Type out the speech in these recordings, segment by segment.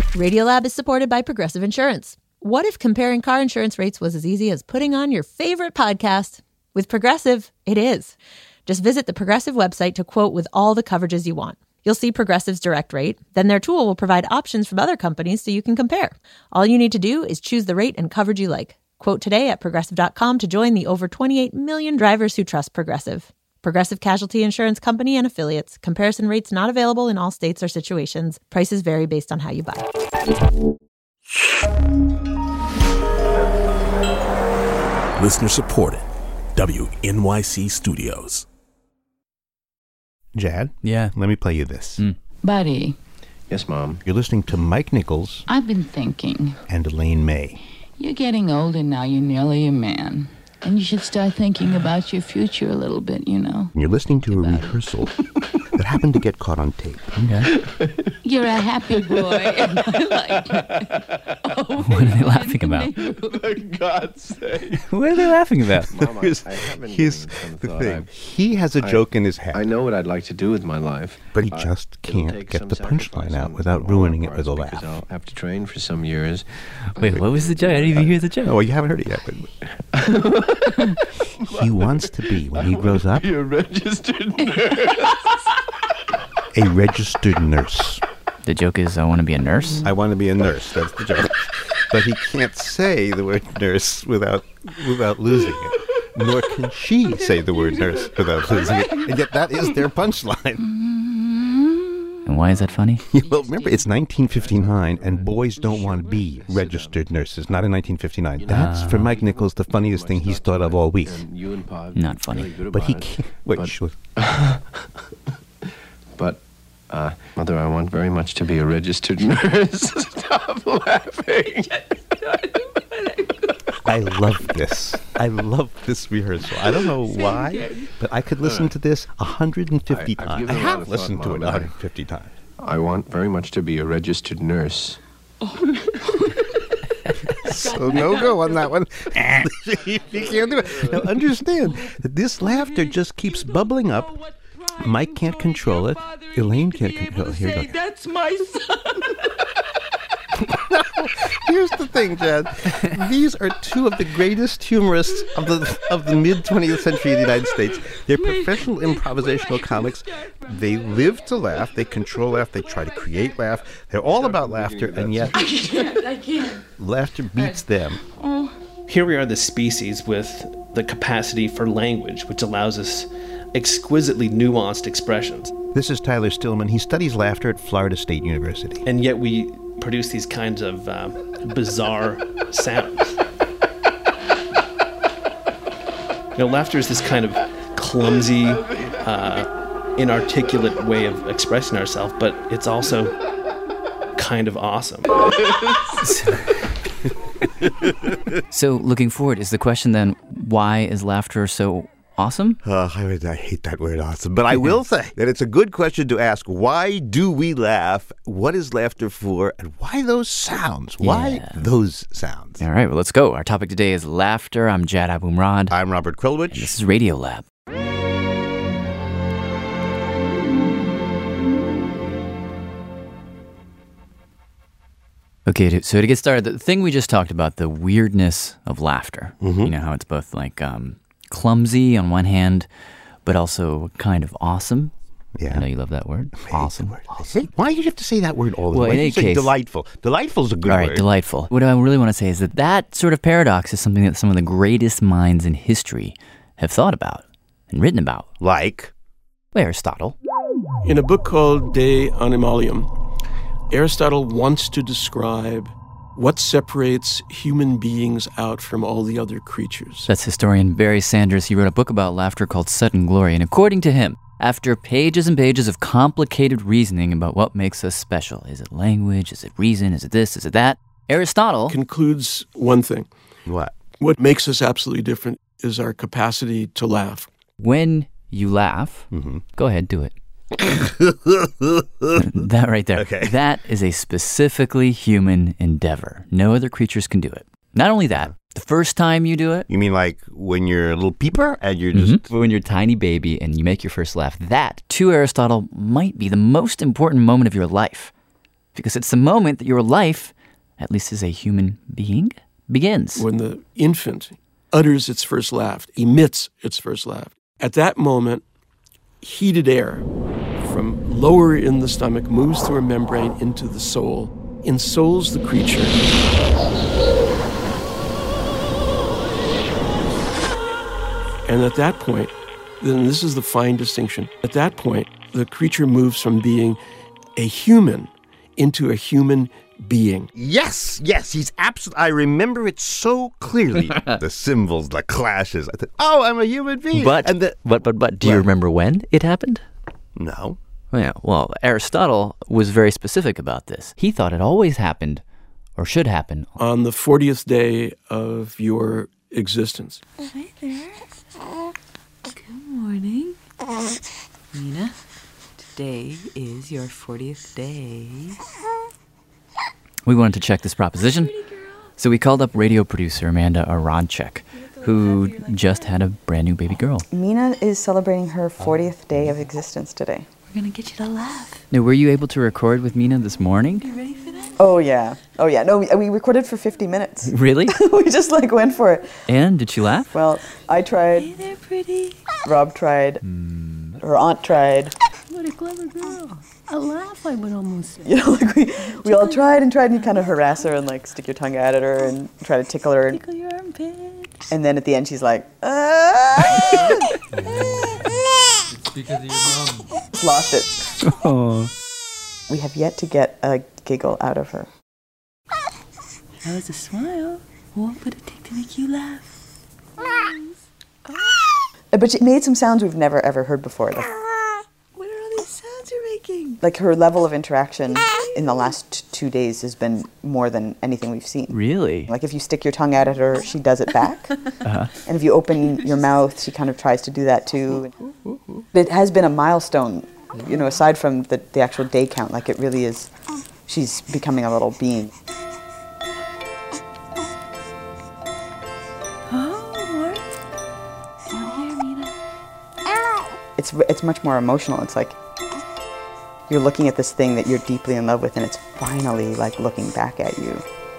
Radiolab is supported by Progressive Insurance. What if comparing car insurance rates was as easy as putting on your favorite podcast? With Progressive, it is. Just visit the Progressive website to quote with all the coverages you want. You'll see Progressive's direct rate. Then their tool will provide options from other companies so you can compare. All you need to do is choose the rate and coverage you like. Quote today at Progressive.com to join the over 28 million drivers who trust Progressive. Progressive Casualty Insurance Company and Affiliates. Comparison rates not available in all states or situations. Prices vary based on how you buy. Listener supported. WNYC Studios. Jad? Yeah. Let me play you this. Buddy. Yes, Mom. You're listening to Mike Nichols. I've been thinking. And Elaine May. You're getting older now. You're nearly a man. And you should start thinking about your future a little bit, you know. You're listening to a rehearsal that happened to get caught on tape. Okay. You're a happy boy. And I like it. Oh, what are they laughing about? For God's sake. What are they laughing about? Mom, I haven't Here's the thing. He has a joke in his head. I know what I'd like to do with my life. But he just can't get the punchline out without ruining it with a laugh. I'll have to train for some years. Wait, what was the joke? I didn't even hear the joke. Oh, you haven't heard it yet. He wants to be, when he grows up, Be a registered nurse. a registered nurse. The joke is, I want to be a nurse? I want to be a nurse. That's the joke. But he can't say the word nurse without losing it. Nor can she say the word nurse without losing it. And yet that is their punchline. And why is that funny? Well, remember, it's 1959, and boys don't want to be registered nurses. Not in 1959. That's, for Mike Nichols, the funniest thing he's thought of all week. You and Pa Not funny. But he can't. Wait, sure. But, Mother, I want very much to be a registered nurse. Stop laughing. I love this. I love this rehearsal. I don't know why, but I could listen to this 150 times. I have listened to it 150 times. I want very much to be a registered nurse. So no go on that one. You can't do it. Now understand that this laughter just keeps bubbling up. Mike can't control it. Elaine can't control it. Here we go. That's my son. Here's the thing, Jad. These are two of the greatest humorists of the mid-20th century in the United States. They're professional improvisational comics. They live to laugh. They control laugh. They try to create laugh. They're all about laughter, and yet I can't. laughter beats them. Here we are, the species with the capacity for language, which allows us exquisitely nuanced expressions. This is Tyler Stillman. He studies laughter at Florida State University. And yet we produce these kinds of bizarre sounds. Laughter is this kind of clumsy, inarticulate way of expressing ourselves, but it's also kind of awesome. So, looking forward, is the question then, why is laughter so awesome? I hate that word awesome. But I will say that it's a good question to ask. Why do we laugh? What is laughter for? And why those sounds? Why those sounds? All right, well, let's go. Our topic today is laughter. I'm Jad Abumrad. I'm Robert Krulwich. This is Radiolab. Okay, so to get started, the thing we just talked about, the weirdness of laughter. Mm-hmm. You know, how it's both like clumsy on one hand, but also kind of awesome. Yeah. I know you love that word. Awesome. Hey, why do you have to say that word all the time? Well, Why in do you any say case, delightful? Delightful's a good all word. right, delightful. What I really want to say is that sort of paradox is something that some of the greatest minds in history have thought about and written about. Like? Aristotle. In a book called De Animalium, Aristotle wants to describe what separates human beings out from all the other creatures. That's historian Barry Sanders. He wrote a book about laughter called Sudden Glory. And according to him, after pages and pages of complicated reasoning about what makes us special, is it language, is it reason, is it this, is it that, Aristotle concludes one thing. What? What makes us absolutely different is our capacity to laugh. When you laugh, go ahead, do it. That right there. Okay. That is a specifically human endeavor. No other creatures can do it. Not only that, the first time you do it. You mean like when you're a little peeper and you're just... When you're a tiny baby and you make your first laugh. That, to Aristotle, might be the most important moment of your life. because it's the moment that your life, at least as a human being, begins. When the infant utters its first laugh, emits its first laugh, at that moment, heated air from lower in the stomach moves through a membrane into the soul, ensouls the creature. And at that point, then this is the fine distinction, at that point, the creature moves from being a human into a human being. Yes, he's absolutely. I remember it so clearly. The cymbals, the clashes. I thought, oh, I'm a human being. But do you remember when it happened? No. Yeah, well, Aristotle was very specific about this. He thought it always happened, or should happen, on the 40th day of your existence. Hi there. Good morning. Mina, today is your 40th day. We wanted to check this proposition, so we called up radio producer Amanda Aronchek, who just had a brand new baby girl. Mina is celebrating her 40th day of existence today. We're going to get you to laugh. Now, were you able to record with Mina this morning? You ready for that? Oh, yeah. No, we recorded for 50 minutes. Really? We just went for it. And did she laugh? Well, I tried. Hey there, pretty. Rob tried. Her aunt tried. What a clever girl. A laugh, I would almost say. You know, we all tried, and you kind of harass her and stick your tongue at her and try to tickle her. Tickle your armpit. And then at the end, she's like, It's because of your mom. Lost it. Oh. We have yet to get a giggle out of her. That was a smile. What would it take to make you laugh? But she made some sounds we've never, ever heard before. What are all these sounds you're making? Her level of interaction in the last 2 days has been more than anything we've seen. Really? If you stick your tongue at her, she does it back. Uh-huh. And if you open your mouth, she kind of tries to do that too. It has been a milestone, aside from the actual day count. It really is, she's becoming a little being. It's much more emotional. It's you're looking at this thing that you're deeply in love with, and it's finally looking back at you.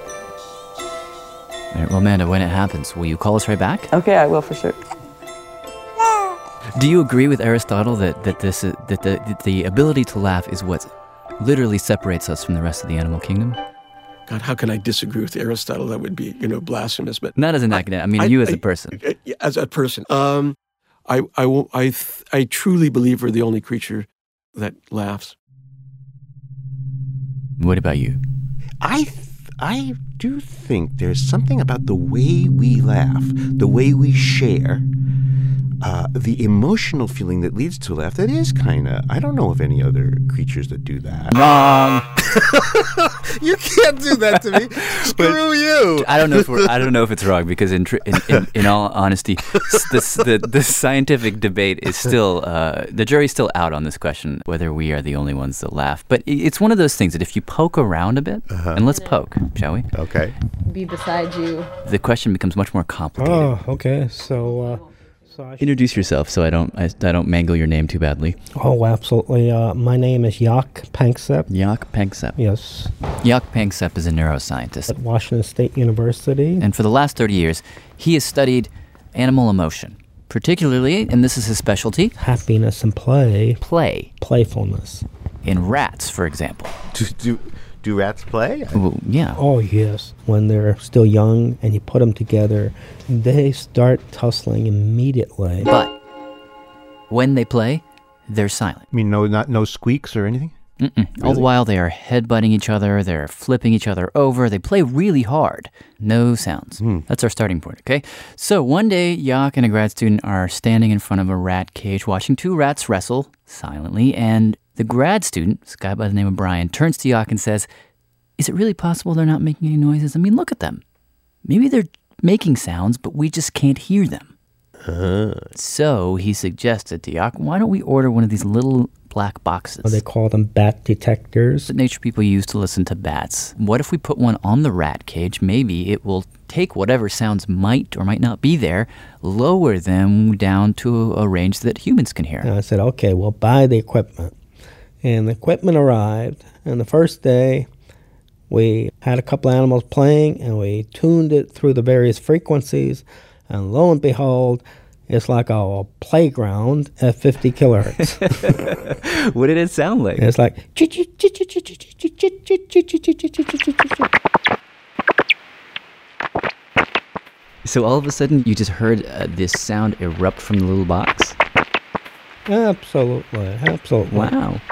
All right, well, Amanda, when it happens, will you call us right back? Okay, I will for sure. Do you agree with Aristotle that the ability to laugh is what literally separates us from the rest of the animal kingdom? God, how can I disagree with Aristotle? That would be, blasphemous. But not as an academic. I mean, you as a person. As a person. I truly believe we're the only creature that laughs. What about you? I do think there's something about the way we laugh, the way we share, the emotional feeling that leads to a laugh. That is I don't know of any other creatures that do that. Wrong. You can't do that to me. Screw you. I don't know if it's wrong, because in all honesty, the scientific debate is still the jury's still out on this question, whether we are the only ones that laugh. But it's one of those things that if you poke around a bit, and let's poke, shall we? Okay. Be beside you. The question becomes much more complicated. Oh, okay. So introduce yourself so I don't mangle your name too badly. Oh, absolutely. My name is Jaak Panksepp. Jaak Panksepp. Yes. Jaak Panksepp is a neuroscientist at Washington State University. And for the last 30 years, he has studied animal emotion, particularly, and this is his specialty, happiness and play. Playfulness. In rats, for example. Do rats play? Well, yeah. Oh, yes. When they're still young and you put them together, they start tussling immediately. But when they play, they're silent. I mean, no squeaks or anything? Really? All the while, they are headbutting each other, they're flipping each other over, they play really hard. No sounds. That's our starting point, okay? So one day, Jaak and a grad student are standing in front of a rat cage watching two rats wrestle silently, and the grad student, this guy by the name of Brian, turns to Jaak and says, "Is it really possible they're not making any noises? I mean, look at them. Maybe they're making sounds, but we just can't hear them." So he suggested to Jaak, why don't we order one of these little black boxes? They call them bat detectors. That nature people use to listen to bats. What if we put one on the rat cage? Maybe it will take whatever sounds might or might not be there, lower them down to a range that humans can hear. And I said, okay, we'll buy the equipment. And the equipment arrived, and the first day we had a couple animals playing, and we tuned it through the various frequencies, and lo and behold, it's like a playground at 50 kilohertz. What did it sound like? It's like... So all of a sudden, you just heard this sound erupt from the little box? Absolutely, absolutely. Wow.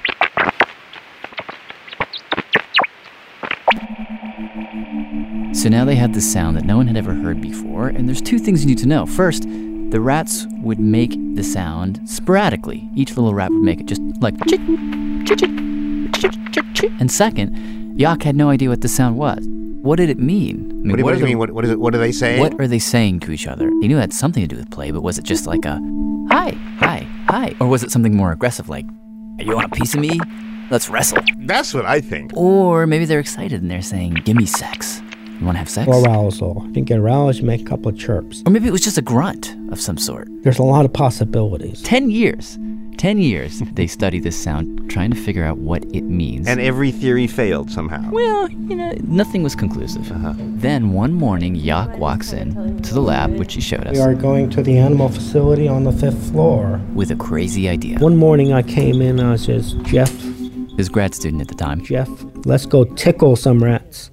So now they had this sound that no one had ever heard before, and there's two things you need to know. First, the rats would make the sound sporadically. Each little rat would make it just like chick, chick, chick, chick, chick, chick. And second, Jaak had no idea what the sound was. What did it mean? I mean, what do you mean? What is it? What are they saying? What are they saying to each other? He knew it had something to do with play, but was it just like a hi, hi, hi? Or was it something more aggressive like, you want a piece of me? Let's wrestle. That's what I think. Or maybe they're excited and they're saying, give me sex. You want to have sex? Or arousal. I think arousal, you make a couple of chirps. Or maybe it was just a grunt of some sort. There's a lot of possibilities. 10 years they study this sound, trying to figure out what it means. And every theory failed somehow. Well, nothing was conclusive. Then one morning, Jaak walks in to the lab, which he showed us. We are going to the animal facility on the 5th floor. With a crazy idea. One morning I came in, I says, Jeff. His grad student at the time. Jeff, let's go tickle some rats.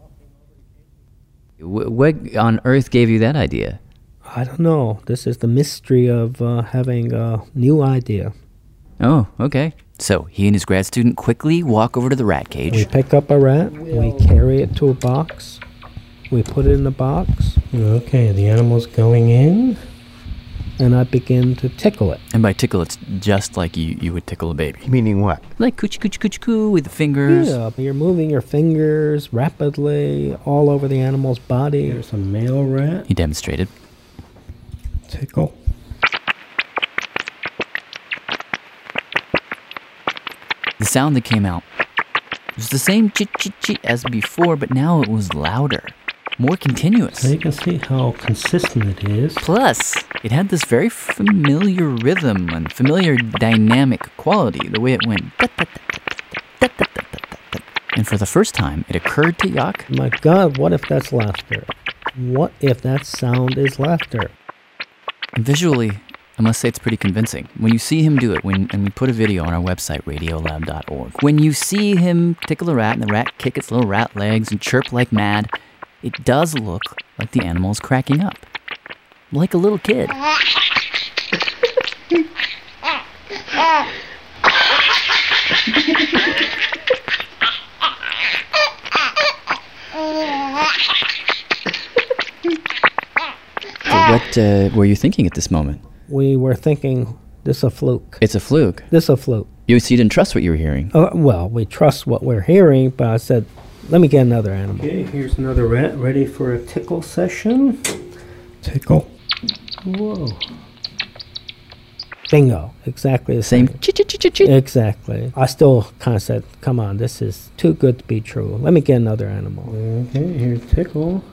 What on earth gave you that idea? I don't know. This is the mystery of having a new idea. Oh, okay. So he and his grad student quickly walk over to the rat cage. We pick up a rat. We carry it to a box. We put it in the box. Okay, the animal's going in. And I begin to tickle it. And by tickle, it's just like you would tickle a baby. Meaning what? Like coochie coochie coochie coo with the fingers. Yeah, but you're moving your fingers rapidly all over the animal's body. There's a male rat. He demonstrated. Tickle. The sound that came out was the same chit-chit-chit as before, but now it was louder, more continuous. So you can see how consistent it is. Plus, it had this very familiar rhythm and familiar dynamic quality, the way it went. And for the first time, it occurred to Jaak. My God, what if that's laughter? What if that sound is laughter? Visually, I must say it's pretty convincing. When you see him do it, and we put a video on our website, radiolab.org, when you see him tickle a rat and the rat kick its little rat legs and chirp like mad, it does look like the animal is cracking up. Like a little kid. What were you thinking at this moment? We were thinking, this is a fluke. It's a fluke? This is a fluke. You didn't trust what you were hearing? Well, we trust what we're hearing, but I said, let me get another animal. Okay, here's another rat ready for a tickle session. Tickle. Whoa. Bingo. Exactly the same. Exactly. I still kind of said, come on, this is too good to be true. Let me get another animal. Okay, here's tickle.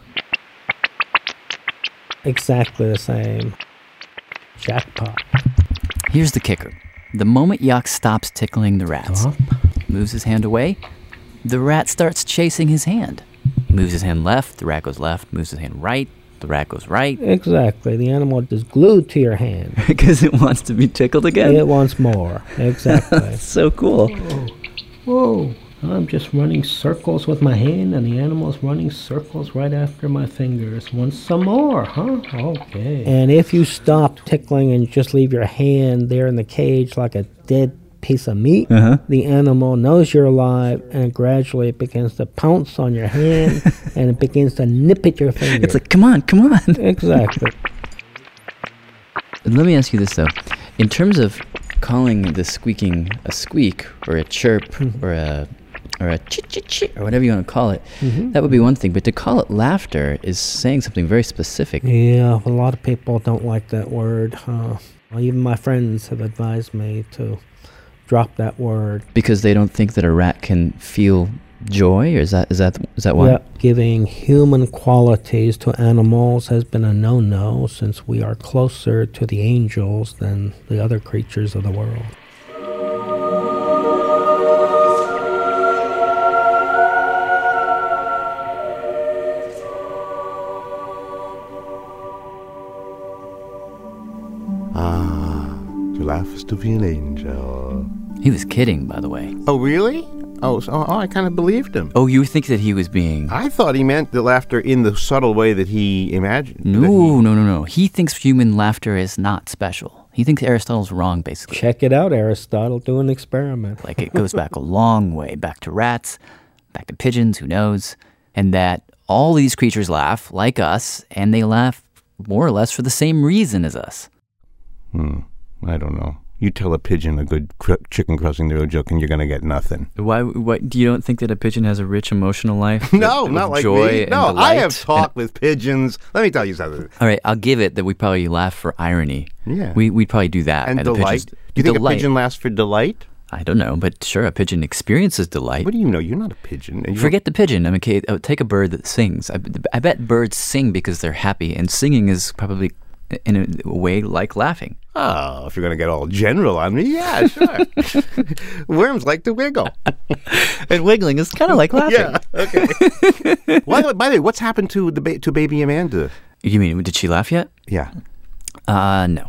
Exactly the same. Jackpot. Here's the kicker. The moment Jaak stops tickling the rats, moves his hand away, the rat starts chasing his hand. He moves his hand left, the rat goes left, moves his hand right, the rat goes right. Exactly. The animal is glued to your hand. Because it wants to be tickled again? It wants more. Exactly. So cool. Whoa. I'm just running circles with my hand, and the animal's running circles right after my fingers. Want some more, huh? Okay. And if you stop tickling and just leave your hand there in the cage like a dead piece of meat, the animal knows you're alive, and gradually it begins to pounce on your hand, and it begins to nip at your finger. It's like, come on. Exactly. Let me ask you this, though. In terms of calling the squeaking a squeak, or a chirp, or a chit-chit-chit, or whatever you want to call it, that would be one thing. But to call it laughter is saying something very specific. Yeah, a lot of people don't like that word. Even my friends have advised me to drop that word. Because they don't think that a rat can feel joy? Or is that why? Yeah, giving human qualities to animals has been a no-no, since we are closer to the angels than the other creatures of the world. to be an angel. He was kidding, by the way. Oh, really? Oh, I kind of believed him. Oh, you think that he was being... I thought he meant the laughter in the subtle way that he imagined. No. He thinks human laughter is not special. He thinks Aristotle's wrong, basically. Check it out, Aristotle. Do an experiment. Like, it goes back a long way, back to rats, back to pigeons, who knows, and that all these creatures laugh like us, and they laugh more or less for the same reason as us. I don't know. You tell a pigeon a good chicken crossing the road joke and you're going to get nothing. Why? Do you don't think that a pigeon has a rich emotional life? No, with not like joy me. and No, delight? I have talked with pigeons. Let me tell you something. All right, I'll give it that we probably laugh for irony. Yeah. We'd probably do that. And the delight. pigeons- Do you think delight. a pigeon laughs for delight? I don't know, but sure, a pigeon experiences delight. What do you know? You're not a pigeon. And Forget the pigeon. I mean, okay, take a bird that sings. I bet birds sing because they're happy, and singing is probably in a way like laughing. Oh, if you're going to get all general on me, yeah, sure. Worms like to wiggle. And wiggling is kind of like laughing. Yeah, okay. By the way, what's happened to to baby Amanda? You mean, did she laugh yet? Yeah. No.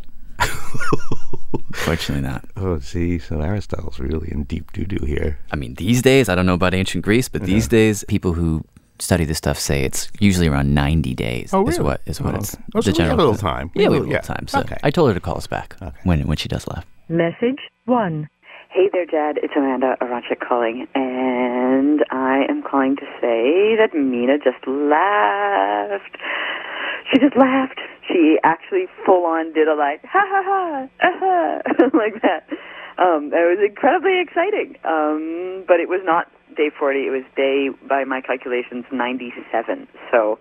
Fortunately not. Oh, see, so Aristotle's really in deep doo-doo here. I mean, these days, I don't know about ancient Greece, but these days, people who study this stuff say it's usually around 90 days. Oh, really? Is what it's Oh, so we have a little time. Yeah, we have a little time. So Okay. I told her to call us back when she does laugh. Message 1. Hey there, Dad. It's Amanda Aronchik calling, and I am calling to say that Mina just laughed. She just laughed. She actually full-on did a like, ha ha ha, aha, like that. It was incredibly exciting, but it was not day 40. It was day, by my calculations, 97. So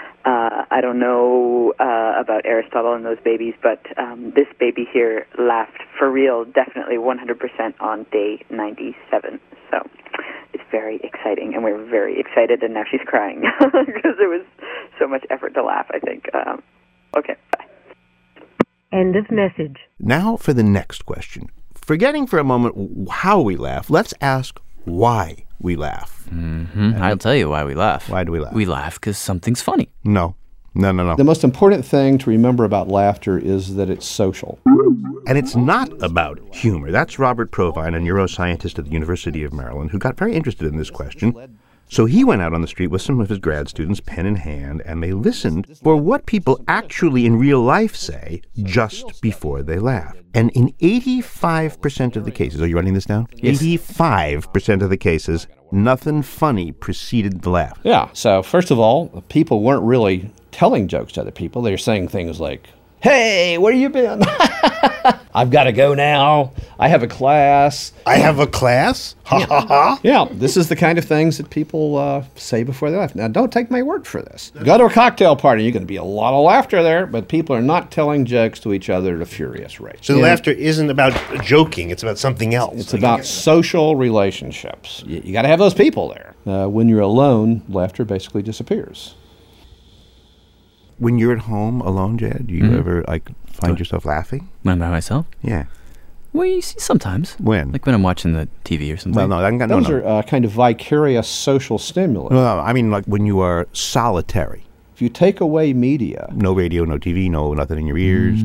I don't know about Aristotle and those babies, but this baby here laughed for real, definitely 100% on day 97. So it's very exciting, and we're very excited, and now she's crying because there was so much effort to laugh, I think. Okay, bye. End of message. Now for the next question. Forgetting for a moment how we laugh, let's ask why we laugh. Mm-hmm. I'll tell you why we laugh. Why do we laugh? We laugh because something's funny. No. The most important thing to remember about laughter is that it's social. And it's not about humor. That's Robert Provine, a neuroscientist at the University of Maryland, who got very interested in this question. So he went out on the street with some of his grad students, pen in hand, and they listened for what people actually in real life say just before they laugh. And in 85% of the cases, are you writing this down? Yes. 85% of the cases, nothing funny preceded the laugh. Yeah, so first of all, people weren't really telling jokes to other people. They were saying things like, hey, where you been? I've got to go now. I have a class. I have a class? Ha ha ha. Yeah, this is the kind of things that people say before they laugh. Now, don't take my word for this. Go to a cocktail party, you're going to be a lot of laughter there, but people are not telling jokes to each other at a furious rate. So the laughter isn't about joking, it's about something else. It's about social relationships. You got to have those people there. When you're alone, laughter basically disappears. When you're at home alone, Jed, do you ever find yourself laughing? When I'm by myself? Yeah. Well, you see sometimes. When? Like when I'm watching the TV or something. Well, no, Those are kind of vicarious social stimuli. No, I mean like when you are solitary. If you take away media. No radio, no TV, no nothing in your ears.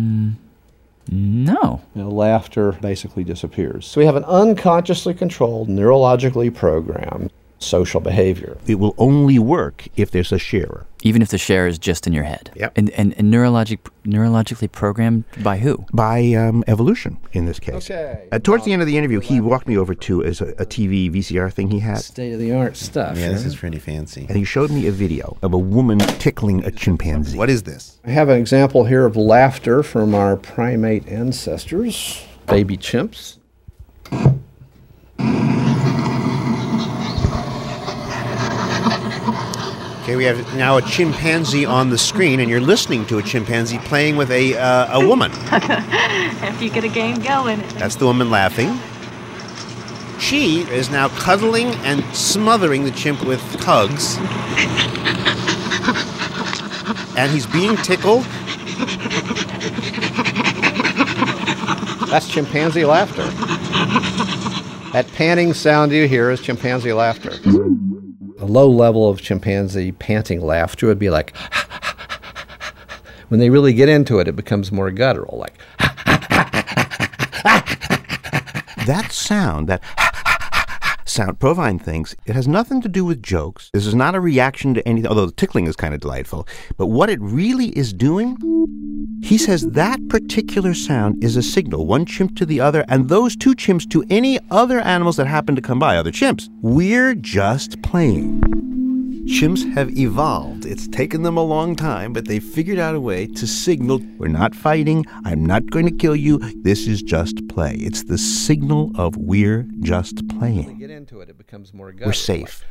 No. Laughter basically disappears. So we have an unconsciously controlled, neurologically programmed social behavior. It will only work if there's a sharer. Even if the share is just in your head. Yep. And neurologically programmed by who? By evolution, in this case. Okay. Towards the end of the interview, he walked me over to a TV VCR thing he had. State-of-the-art stuff. Yeah, this is pretty fancy. And he showed me a video of a woman tickling a chimpanzee. What is this? I have an example here of laughter from our primate ancestors, baby chimps. Okay, we have now a chimpanzee on the screen, and you're listening to a chimpanzee playing with a woman. If you get a game going. That's the woman laughing. She is now cuddling and smothering the chimp with tugs. And he's being tickled. That's chimpanzee laughter. That panting sound you hear is chimpanzee laughter. A low level of chimpanzee panting laughter would be like, when they really get into it, it becomes more guttural, like, That sound, that sound, Provine thinks it has nothing to do with jokes. This is not a reaction to anything, although the tickling is kind of delightful. But what it really is doing, he says that particular sound is a signal, one chimp to the other, and those two chimps to any other animals that happen to come by, other chimps. We're just playing. Chimps have evolved. It's taken them a long time, but they figured out a way to signal, we're not fighting, I'm not going to kill you, this is just play. It's the signal of we're just playing. When we get into it, it becomes more We're safe.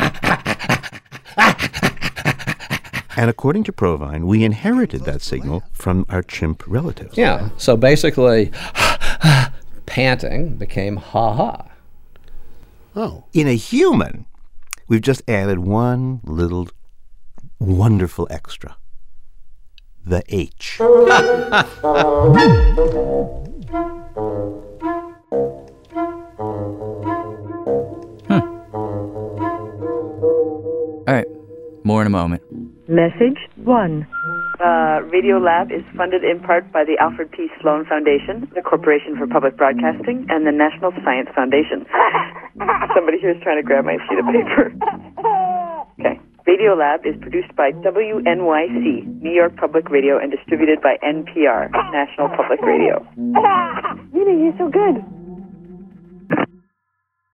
And according to Provine, we inherited that signal from our chimp relatives. Yeah, so basically, panting became ha-ha. Oh. In a human, we've just added one little wonderful extra. The H. All right, more in a moment. Message 1. Radiolab is funded in part by the Alfred P. Sloan Foundation, the Corporation for Public Broadcasting, and the National Science Foundation. Somebody here is trying to grab my sheet of paper. Okay. Radiolab is produced by WNYC, New York Public Radio, and distributed by NPR, National Public Radio. Mina, you're so good.